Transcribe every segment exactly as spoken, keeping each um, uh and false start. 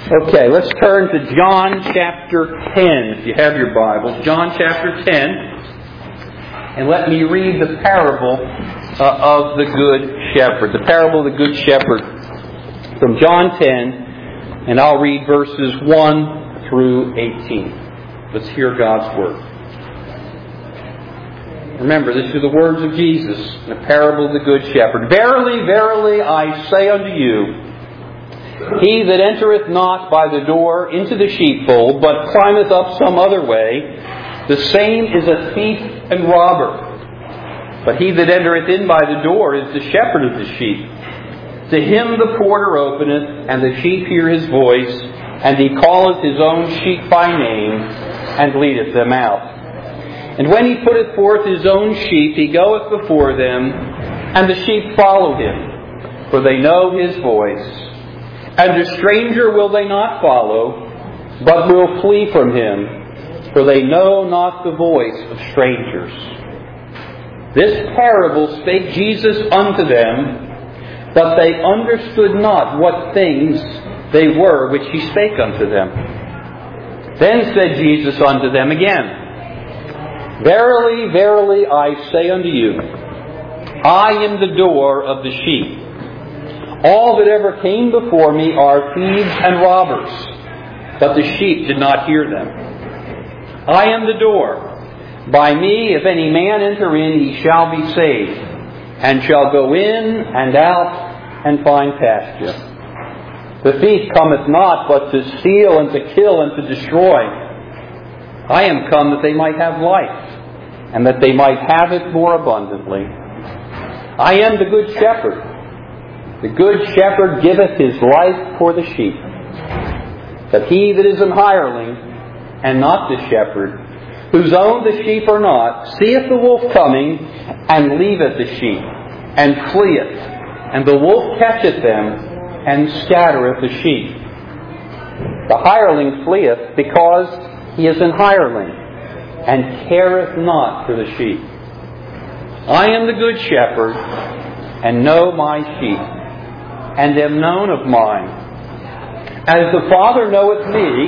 Okay, let's turn to John chapter ten, if you have your Bibles. John chapter ten. And let me read the parable uh, of the Good Shepherd. The parable of the Good Shepherd from John ten. And I'll read verses one through eighteen. Let's hear God's Word. Remember, this is the words of Jesus, the parable of the Good Shepherd. Verily, verily, I say unto you, he that entereth not by the door into the sheepfold, but climbeth up some other way, the same is a thief and robber. But he that entereth in by the door is the shepherd of the sheep. To him the porter openeth, and the sheep hear his voice, and he calleth his own sheep by name, and leadeth them out. And when he putteth forth his own sheep, he goeth before them, and the sheep follow him, for they know his voice. And a stranger will they not follow, but will flee from him, for they know not the voice of strangers. This parable spake Jesus unto them, but they understood not what things they were which he spake unto them. Then said Jesus unto them again, Verily, verily, I say unto you, I am the door of the sheep. All that ever came before me are thieves and robbers, but the sheep did not hear them. I am the door. By me, if any man enter in, he shall be saved, and shall go in and out and find pasture. The thief cometh not but to steal and to kill and to destroy. I am come that they might have life, and that they might have it more abundantly. I am the good shepherd. The good shepherd giveth his life for the sheep. But he that is an hireling, and not the shepherd, whose own the sheep are not, seeth the wolf coming, and leaveth the sheep, and fleeth. And the wolf catcheth them, and scattereth the sheep. The hireling fleeth, because he is an hireling, and careth not for the sheep. I am the good shepherd, and know my sheep, and am known of mine. As the Father knoweth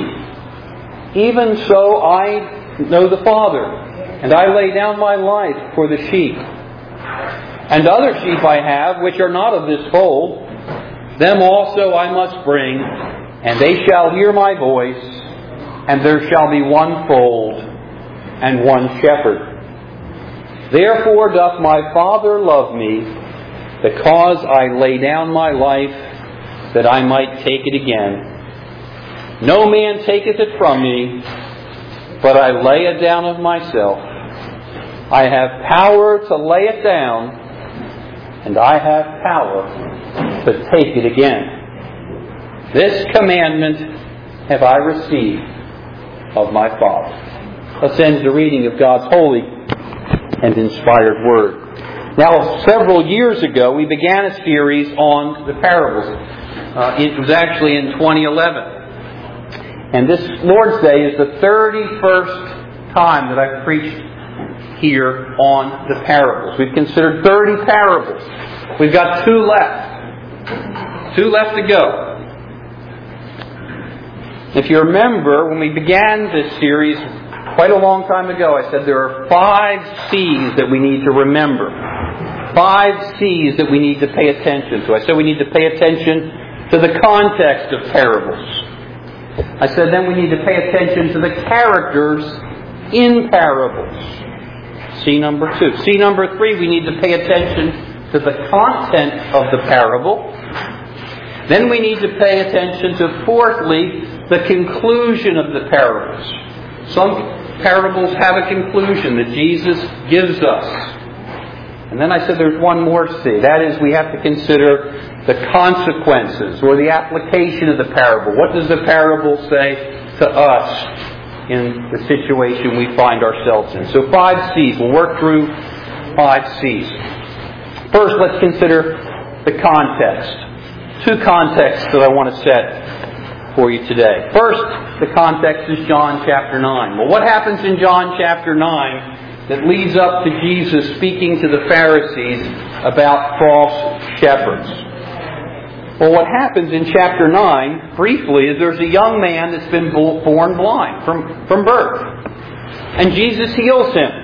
me, even so I know the Father, and I lay down my life for the sheep. And other sheep I have, which are not of this fold, them also I must bring, and they shall hear my voice, and there shall be one fold, and one shepherd. Therefore doth my Father love me, because I lay down my life, that I might take it again. No man taketh it from me, but I lay it down of myself. I have power to lay it down, and I have power to take it again. This commandment have I received of my Father. Let's end the reading of God's holy and inspired Word. Now, several years ago, we began a series on the parables. Uh, it was actually in twenty eleven. And this Lord's Day is the thirty-first time that I've preached here on the parables. We've considered thirty parables. We've got two left. Two left to go. If you remember, when we began this series quite a long time ago, I said there are five C's that we need to remember. Five C's that we need to pay attention to. I said we need to pay attention to the context of parables. I said then we need to pay attention to the characters in parables. C number two. C number three, we need to pay attention to the content of the parable. Then we need to pay attention to, fourthly, the conclusion of the parables. Some parables have a conclusion that Jesus gives us. And then I said there's one more C. That is, we have to consider the consequences or the application of the parable. What does the parable say to us in the situation we find ourselves in? So five C's. We'll work through five C's. First, let's consider the context. Two contexts that I want to set for you today. First, the context is John chapter nine. Well, what happens in John chapter nine that leads up to Jesus speaking to the Pharisees about false shepherds? Well, what happens in chapter nine, briefly, is there's a young man that's been born blind from, from birth. And Jesus heals him.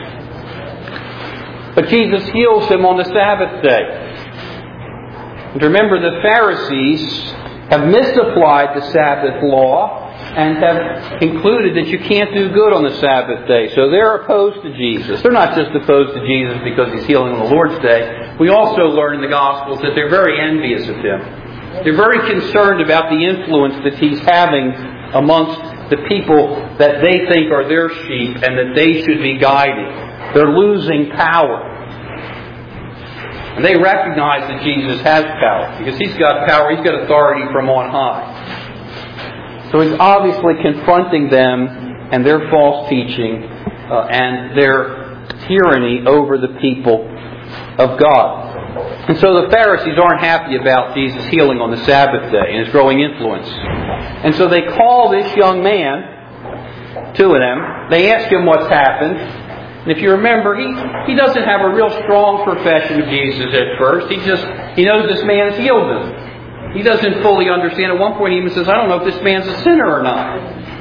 But Jesus heals him on the Sabbath day. And remember, the Pharisees have misapplied the Sabbath law and have concluded that you can't do good on the Sabbath day. So they're opposed to Jesus. They're not just opposed to Jesus because He's healing on the Lord's day. We also learn in the Gospels that they're very envious of Him. They're very concerned about the influence that He's having amongst the people that they think are their sheep and that they should be guiding. They're losing power. And they recognize that Jesus has power because He's got power, He's got authority from on high. So He's obviously confronting them and their false teaching uh, and their tyranny over the people of God. And so the Pharisees aren't happy about Jesus healing on the Sabbath day and His growing influence. And so they call this young man to them. They ask him what's happened. And if you remember, he, he doesn't have a real strong profession of Jesus at first. He just, he knows this man's healed him. He doesn't fully understand. At one point he even says, I don't know if this man's a sinner or not.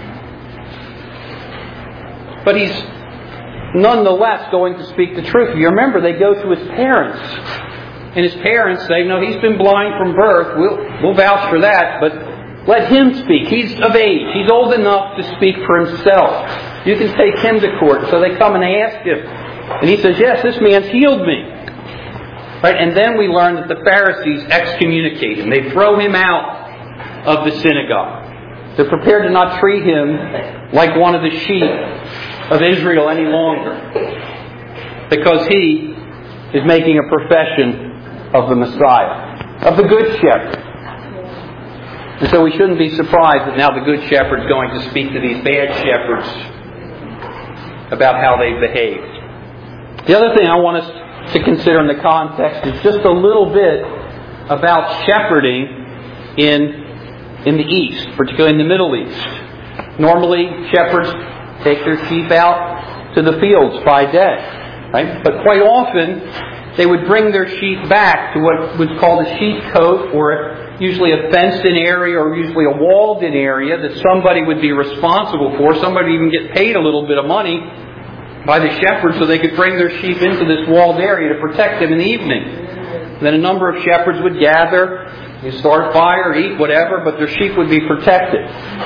But he's nonetheless going to speak the truth. If you remember, they go to his parents. And his parents say, no, he's been blind from birth. We'll, we'll vouch for that, but let him speak. He's of age. He's old enough to speak for himself. You can take him to court. So they come and they ask him. And he says, yes, this man's healed me. Right? And then we learn that the Pharisees excommunicate him. They throw him out of the synagogue. They're prepared to not treat him like one of the sheep of Israel any longer. Because he is making a profession of the Messiah, of the Good Shepherd. And so we shouldn't be surprised that now the Good Shepherd is going to speak to these bad shepherds about how they've behaved. The other thing I want us to consider in the context is just a little bit about shepherding in, in the East, particularly in the Middle East. Normally, shepherds take their sheep out to the fields by day, right? But quite often, they would bring their sheep back to what was called a sheepcote, or usually a fenced-in area, or usually a walled-in area that somebody would be responsible for. Somebody would even get paid a little bit of money by the shepherds so they could bring their sheep into this walled area to protect them in the evening. Then a number of shepherds would gather, you start fire, eat, whatever, but their sheep would be protected.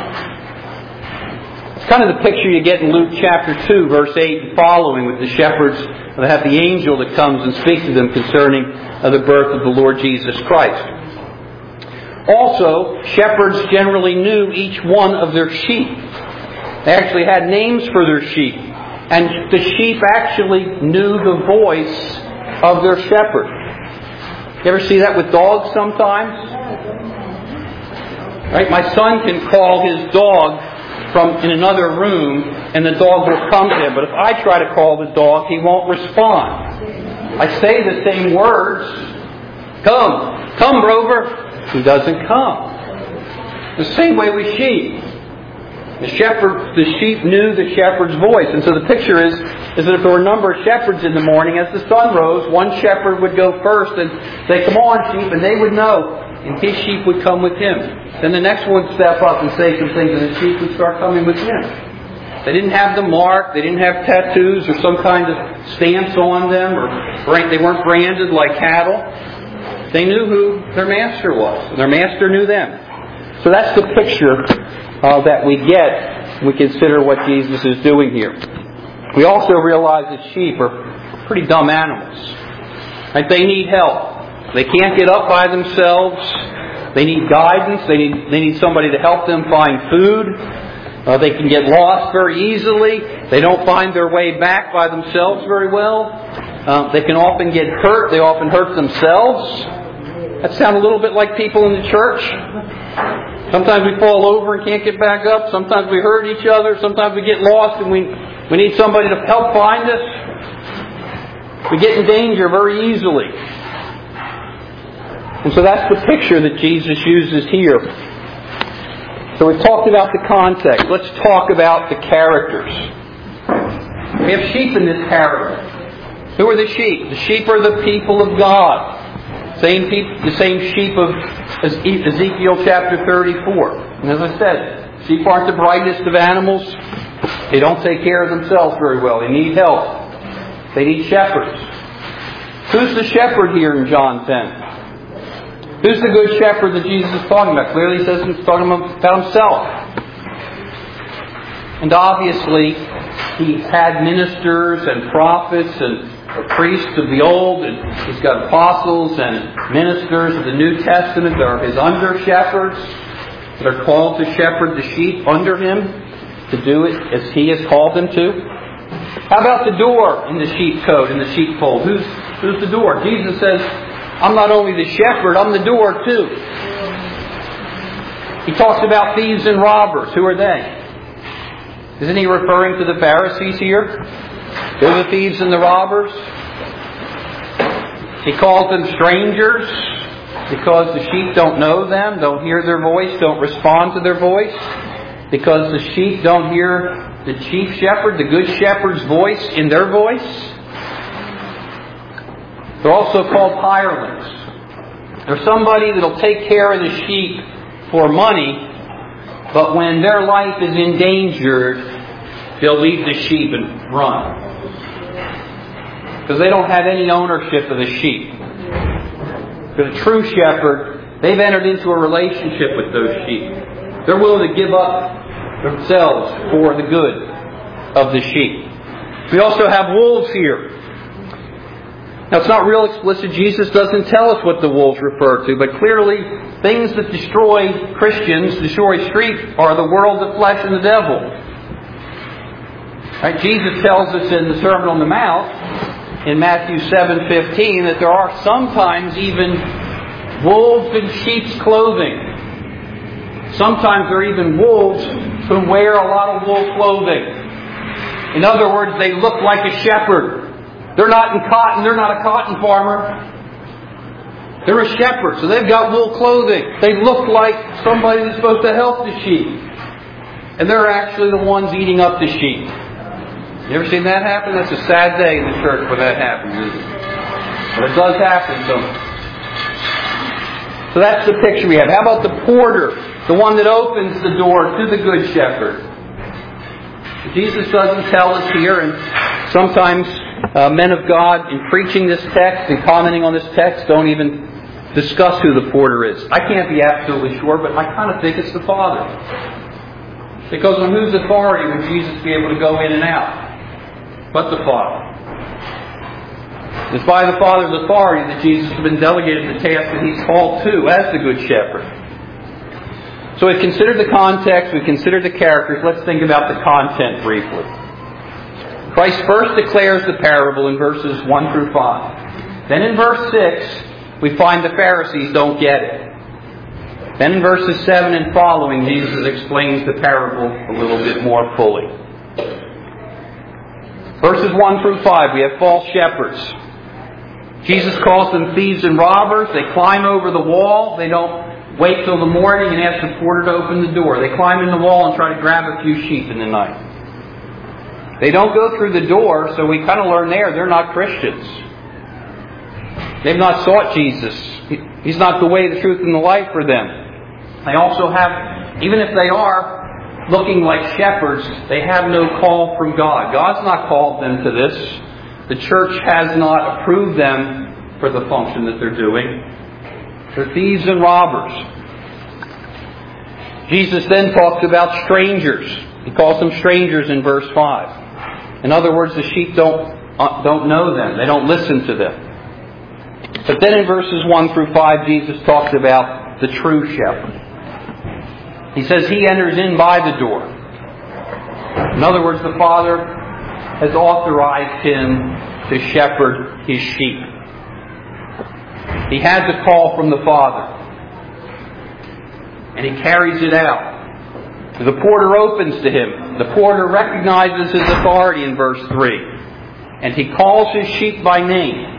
It's kind of the picture you get in Luke chapter two, verse eight and following, with the shepherds that have the angel that comes and speaks to them concerning uh, the birth of the Lord Jesus Christ. Also, shepherds generally knew each one of their sheep. They actually had names for their sheep. And the sheep actually knew the voice of their shepherd. You ever see that with dogs sometimes? Right? My son can call his dog from in another room and the dog will come to him. But if I try to call the dog, he won't respond. I say the same words. Come. Come, Rover. He doesn't come. The same way with sheep. The shepherd, the sheep knew the shepherd's voice. And so the picture is, is that if there were a number of shepherds in the morning, as the sun rose, one shepherd would go first and say, come on, sheep, and they would know. And his sheep would come with him. Then the next one would step up and say some things, and the sheep would start coming with him. They didn't have the mark, they didn't have tattoos or some kind of stamps on them, or they weren't branded like cattle. They knew who their master was, and their master knew them. So that's the picture uh, that we get when we consider what Jesus is doing here. We also realize that sheep are pretty dumb animals. Right? They need help. They can't get up by themselves. They need guidance. They need, they need somebody to help them find food. Uh, they can get lost very easily. They don't find their way back by themselves very well. Uh, they can often get hurt. They often hurt themselves. That sounds a little bit like people in the church. Sometimes we fall over and can't get back up. Sometimes we hurt each other. Sometimes we get lost and we, we need somebody to help find us. We get in danger very easily. And so that's the picture that Jesus uses here. So we've talked about the context. Let's talk about the characters. We have sheep in this parable. Who are the sheep? The sheep are the people of God. Same people, the same sheep of Ezekiel chapter thirty-four. And as I said, sheep aren't the brightest of animals. They don't take care of themselves very well. They need help. They need shepherds. Who's the shepherd here in John ten? Who's the good shepherd that Jesus is talking about? Clearly he says he's talking about himself. And obviously, he had ministers and prophets and priests of the old, and he's got apostles and ministers of the New Testament that are his under-shepherds, that are called to shepherd the sheep under him, to do it as he has called them to. How about the door in the sheepcote, in the sheepfold? Who's, who's the door? Jesus says, I'm not only the shepherd, I'm the door too. He talks about thieves and robbers. Who are they? Isn't he referring to the Pharisees here? They're the thieves and the robbers. He calls them strangers because the sheep don't know them, don't hear their voice, don't respond to their voice. Because the sheep don't hear the chief shepherd, the good shepherd's voice in their voice. They're also called hirelings. They're somebody that'll take care of the sheep for money, but when their life is endangered, they'll leave the sheep and run. Because they don't have any ownership of the sheep. For the true shepherd, they've entered into a relationship with those sheep. They're willing to give up themselves for the good of the sheep. We also have wolves here. Now it's not real explicit. Jesus doesn't tell us what the wolves refer to, but clearly things that destroy Christians, destroy sheep, are the world, the flesh, and the devil. Right? Jesus tells us in the Sermon on the Mount, in Matthew seven fifteen, that there are sometimes even wolves in sheep's clothing. Sometimes there are even wolves who wear a lot of wool clothing. In other words, they look like a shepherd. They're not in cotton. They're not a cotton farmer. They're a shepherd, so they've got wool clothing. They look like somebody that's supposed to help the sheep. And they're actually the ones eating up the sheep. You ever seen that happen? That's a sad day in the church when that happens, isn't it? But it does happen sometimes. So that's the picture we have. How about the porter? The one that opens the door to the good shepherd. Jesus doesn't tell us here, and sometimes uh, men of God, in preaching this text and commenting on this text, don't even discuss who the porter is. I can't be absolutely sure, but I kind of think it's the Father. Because on whose authority would Jesus be able to go in and out? But the Father. It's by the Father's authority that Jesus has been delegated the task that He's called to as the Good Shepherd. So we've considered the context, we've considered the characters. Let's think about the content briefly. Christ first declares the parable in verses one through five. Then in verse six, we find the Pharisees don't get it. Then in verses seven and following, Jesus explains the parable a little bit more fully. Verses one through five, we have false shepherds. Jesus calls them thieves and robbers. They climb over the wall. They don't wait till the morning and ask the porter to open the door. They climb in the wall and try to grab a few sheep in the night. They don't go through the door, so we kind of learn there they're not Christians. They've not sought Jesus. He's not the way, the truth, and the life for them. They also have, even if they are looking like shepherds, they have no call from God. God's not called them to this. The church has not approved them for the function that they're doing. They're thieves and robbers. Jesus then talks about strangers. He calls them strangers in verse five. In other words, the sheep don't, uh, don't know them. They don't listen to them. But then in verses one through five, Jesus talks about the true shepherd. He says he enters in by the door. In other words, the Father has authorized him to shepherd his sheep. He has a call from the Father. And he carries it out. The porter opens to him. The porter recognizes his authority in verse three. And he calls his sheep by name.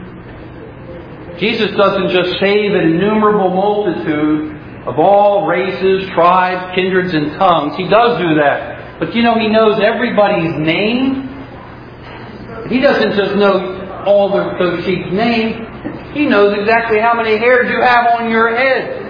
Jesus doesn't just save an innumerable multitude of all races, tribes, kindreds, and tongues. He does do that. But you know, He knows everybody's name. He doesn't just know all the, those sheep's names. He knows exactly how many hairs you have on your head.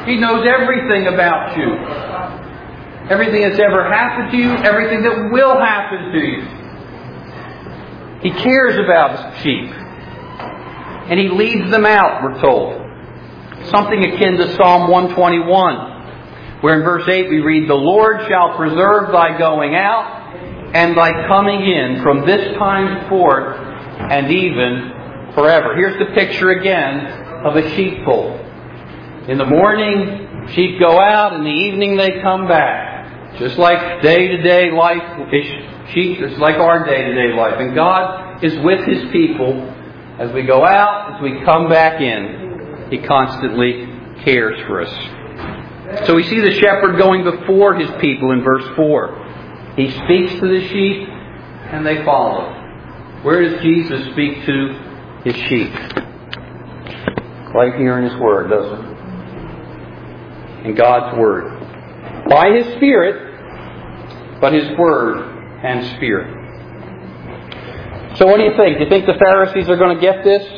He knows everything about you. Everything that's ever happened to you, everything that will happen to you. He cares about His sheep. And He leads them out, we're told. Something akin to Psalm one twenty-one, where in verse eight we read, "The Lord shall preserve thy going out and thy coming in from this time forth and even forever." Here's the picture again of a sheepfold. In the morning, sheep go out. In the evening, they come back. Just like day-to-day life is sheep, it's like our day-to-day life. And God is with His people as we go out, as we come back in. He constantly cares for us. So we see the shepherd going before His people in verse four. He speaks to the sheep and they follow. Where does Jesus speak to His sheep? Right here in His Word, doesn't it? In God's Word. By His Spirit, but His Word and Spirit. So what do you think? Do you think the Pharisees are going to get this?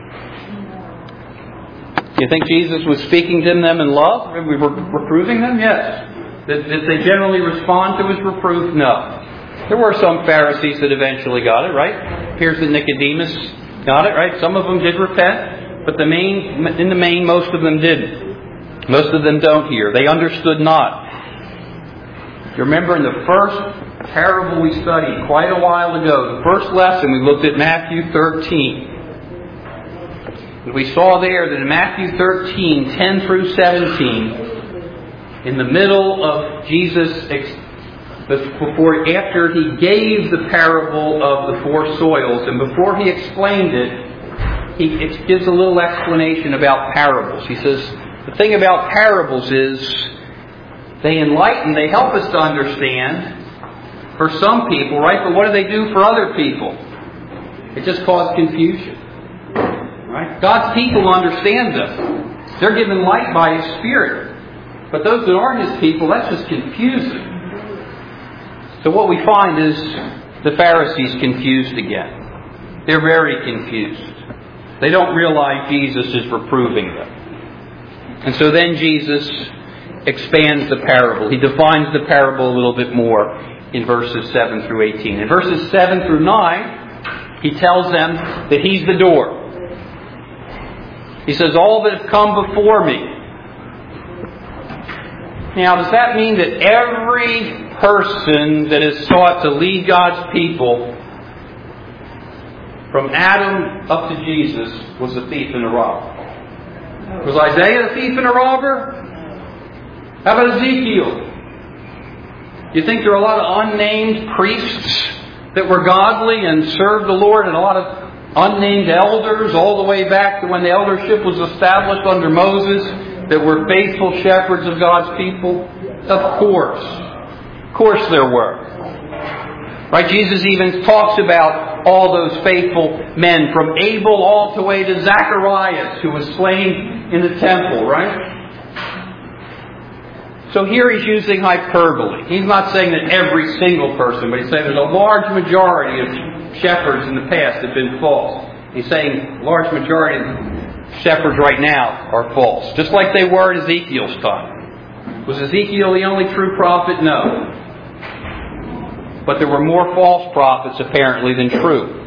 Do you think Jesus was speaking to them in love? We were reproving them? Yes. Did, did they generally respond to His reproof? No. There were some Pharisees that eventually got it, right? Here's that Nicodemus got it, right? Some of them did repent, but the main, in the main, most of them didn't. Most of them don't hear. They understood not. You remember in the first parable we studied quite a while ago, the first lesson, we looked at Matthew thirteen. And we saw there that in Matthew thirteen, ten through seventeen, in the middle of Jesus, before, after He gave the parable of the four soils, and before He explained it, He gives a little explanation about parables. He says, the thing about parables is, they enlighten, they help us to understand for some people, right? But what do they do for other people? It just causes confusion. Right? God's people understand them. They're given light by His Spirit. But those that aren't His people, that's just confusing. So what we find is the Pharisees confused again. They're very confused. They don't realize Jesus is reproving them. And so then Jesus expands the parable. He defines the parable a little bit more in verses seven through eighteen. In verses seven through nine, He tells them that He's the door. He says, all that have come before me. Now, does that mean that every person that has sought to lead God's people from Adam up to Jesus was a thief and a robber? Was Isaiah a thief and a robber? How about Ezekiel? You think there are a lot of unnamed priests that were godly and served the Lord, and a lot of unnamed elders all the way back to when the eldership was established under Moses that were faithful shepherds of God's people? Of course. Of course there were. Right? Jesus even talks about all those faithful men from Abel all the way to Zacharias, who was slain in the temple, right? So here He's using hyperbole. He's not saying that every single person, but He's saying there's a large majority of shepherds in the past have been false. He's saying a large majority of shepherds right now are false. Just like they were in Ezekiel's time. Was Ezekiel the only true prophet? No. But there were more false prophets apparently than true.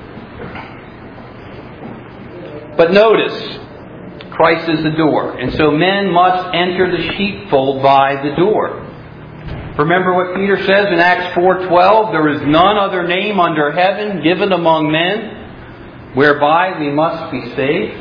But notice, Christ is the door. And so men must enter the sheepfold by the door. Remember what Peter says in Acts four twelve, there is none other name under heaven given among men whereby we must be saved.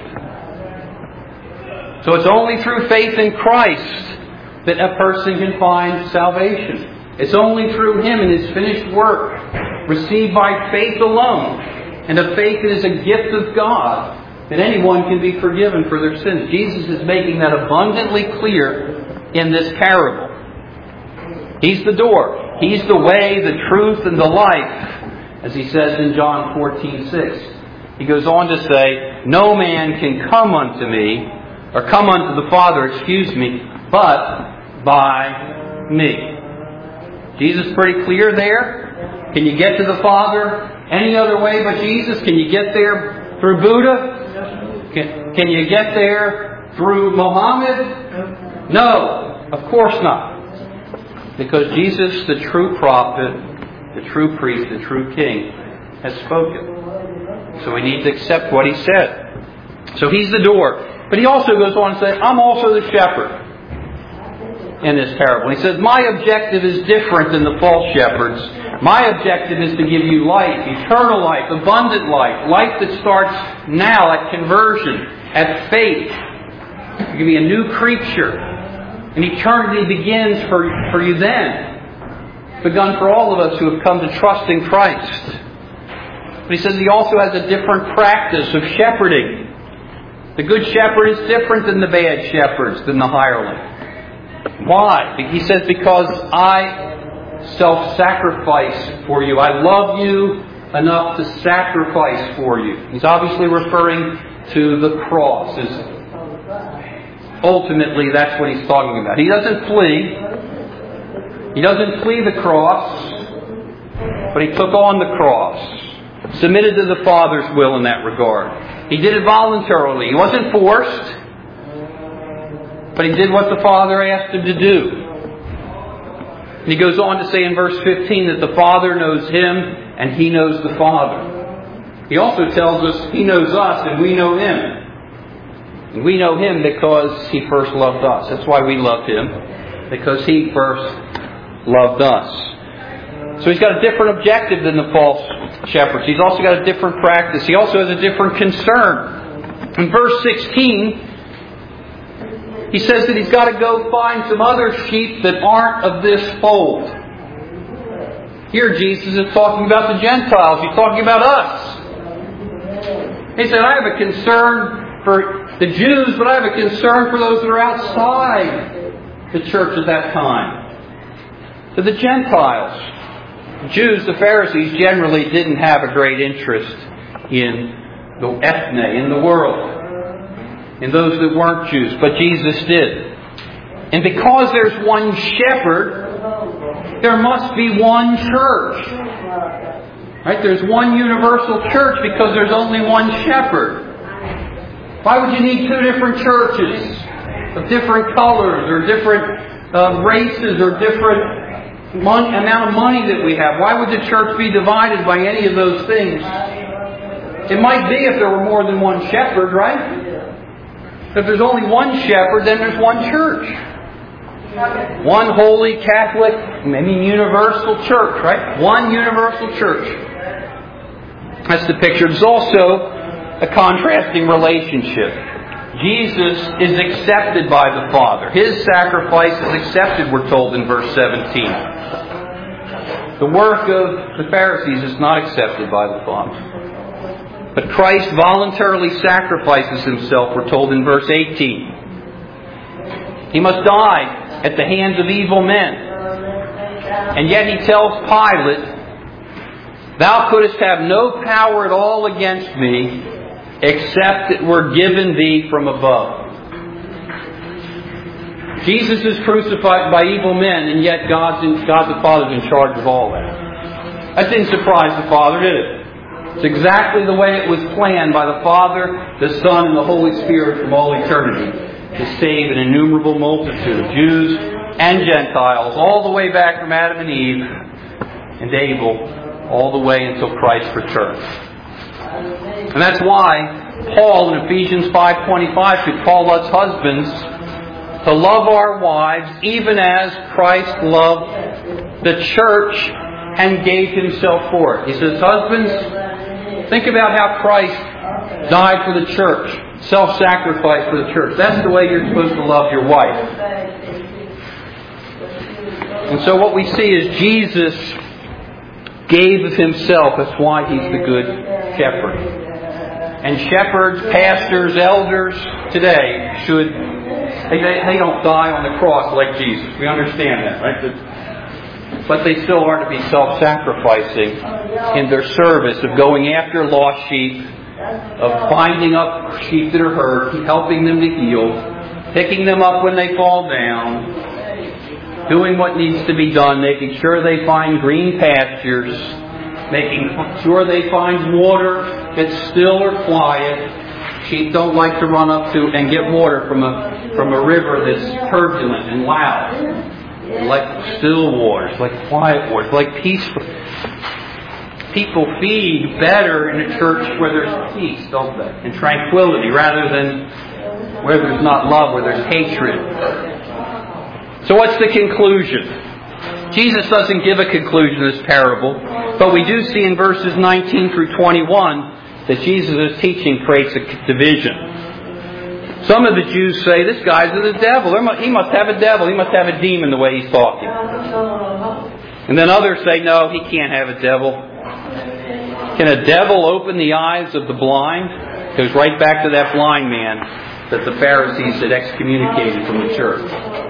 So it's only through faith in Christ that a person can find salvation. It's only through Him and His finished work, received by faith alone, and a faith that is a gift of God, that anyone can be forgiven for their sins. Jesus is making that abundantly clear in this parable. He's the door. He's the way, the truth, and the life, as He says in John fourteen six. He goes on to say, no man can come unto me, or come unto the Father, excuse me, but by me. Jesus is pretty clear there. Can you get to the Father any other way but Jesus? Can you get there through Buddha? Can, can you get there through Muhammad? No, of course not. Because Jesus, the true prophet, the true priest, the true king, has spoken. So we need to accept what he said. So he's the door. But he also goes on to say, I'm also the shepherd in this parable. He says, my objective is different than the false shepherds. My objective is to give you life, eternal life, abundant life, life that starts now at conversion, at faith. You can be a new creature. And eternity begins for, for you then. It's begun for all of us who have come to trust in Christ. But he says he also has a different practice of shepherding. The good shepherd is different than the bad shepherds, than the hireling. Why? He says, because I self-sacrifice for you. I love you enough to sacrifice for you. He's obviously referring to the cross. Ultimately, that's what he's talking about. He doesn't flee. He doesn't flee the cross, but he took on the cross. Submitted to the Father's will in that regard. He did it voluntarily. He wasn't forced, but he did what the Father asked him to do. And he goes on to say in verse fifteen that the Father knows him and he knows the Father. He also tells us he knows us and we know him. And we know him because he first loved us. That's why we love him, because he first loved us. So he's got a different objective than the false shepherds. He's also got a different practice. He also has a different concern. In verse sixteen, he says that he's got to go find some other sheep that aren't of this fold. Here Jesus is talking about the Gentiles. He's talking about us. He said, I have a concern for the Jews, but I have a concern for those that are outside the church at that time. To the Gentiles. Jews, the Pharisees, generally didn't have a great interest in the ethne, in the world, in those that weren't Jews, but Jesus did. And because there's one shepherd, there must be one church. Right? There's one universal church because there's only one shepherd. Why would you need two different churches of different colors or different uh, races or different mon- amount of money that we have? Why would the church be divided by any of those things? It might be if there were more than one shepherd, right? If there's only one shepherd, then there's one church. One holy, Catholic, maybe universal church, right? One universal church. That's the picture. There's also a contrasting relationship. Jesus is accepted by the Father. His sacrifice is accepted, we're told in verse seventeen. The work of the Pharisees is not accepted by the Father. But Christ voluntarily sacrifices himself, we're told in verse eighteen. He must die at the hands of evil men. And yet he tells Pilate, Thou couldst have no power at all against me, except it were given thee from above. Jesus is crucified by evil men, and yet God's in, God the Father is in charge of all that. That didn't surprise the Father, did it? It's exactly the way it was planned by the Father, the Son, and the Holy Spirit from all eternity to save an innumerable multitude of Jews and Gentiles, all the way back from Adam and Eve and Abel, all the way until Christ returns. And that's why Paul in Ephesians five twenty-five could call us husbands to love our wives even as Christ loved the church and gave himself for it. He says, husbands, think about how Christ died for the church, self-sacrificed for the church. That's the way you're supposed to love your wife. And so what we see is Jesus gave of himself. That's why he's the good shepherd. And shepherds, pastors, elders today should, they, they don't die on the cross like Jesus. We understand that, right? But they still are to be self-sacrificing in their service of going after lost sheep, of finding up sheep that are hurt, helping them to heal, picking them up when they fall down, doing what needs to be done, making sure they find green pastures, making sure they find water that's still or quiet. Sheep don't like to run up to and get water from a from a river that's turbulent and loud. Like still waters, like quiet waters, like peaceful. People feed better in a church where there's peace, don't they? And tranquility, rather than where there's not love, where there's hatred. So what's the conclusion? Jesus doesn't give a conclusion to this parable, but we do see in verses nineteen through twenty-one that Jesus' teaching creates a division. Some of the Jews say, this guy's the devil. He must have a devil. He must have a demon the way he's talking. And then others say, no, he can't have a devil. Can a devil open the eyes of the blind? It goes right back to that blind man that the Pharisees had excommunicated from the church.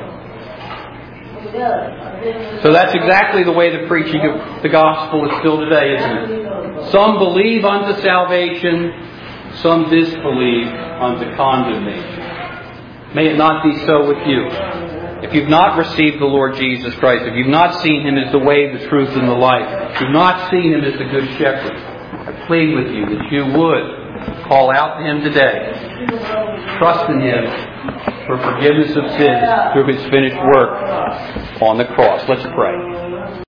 So that's exactly the way the preaching of the gospel is still today, isn't it? Some believe unto salvation, some disbelieve unto condemnation. May it not be so with you. If you've not received the Lord Jesus Christ, if you've not seen Him as the way, the truth, and the life, if you've not seen Him as the Good Shepherd, I plead with you that you would call out to Him today. Trust in Him for forgiveness of sins through His finished work on the cross. Let's pray.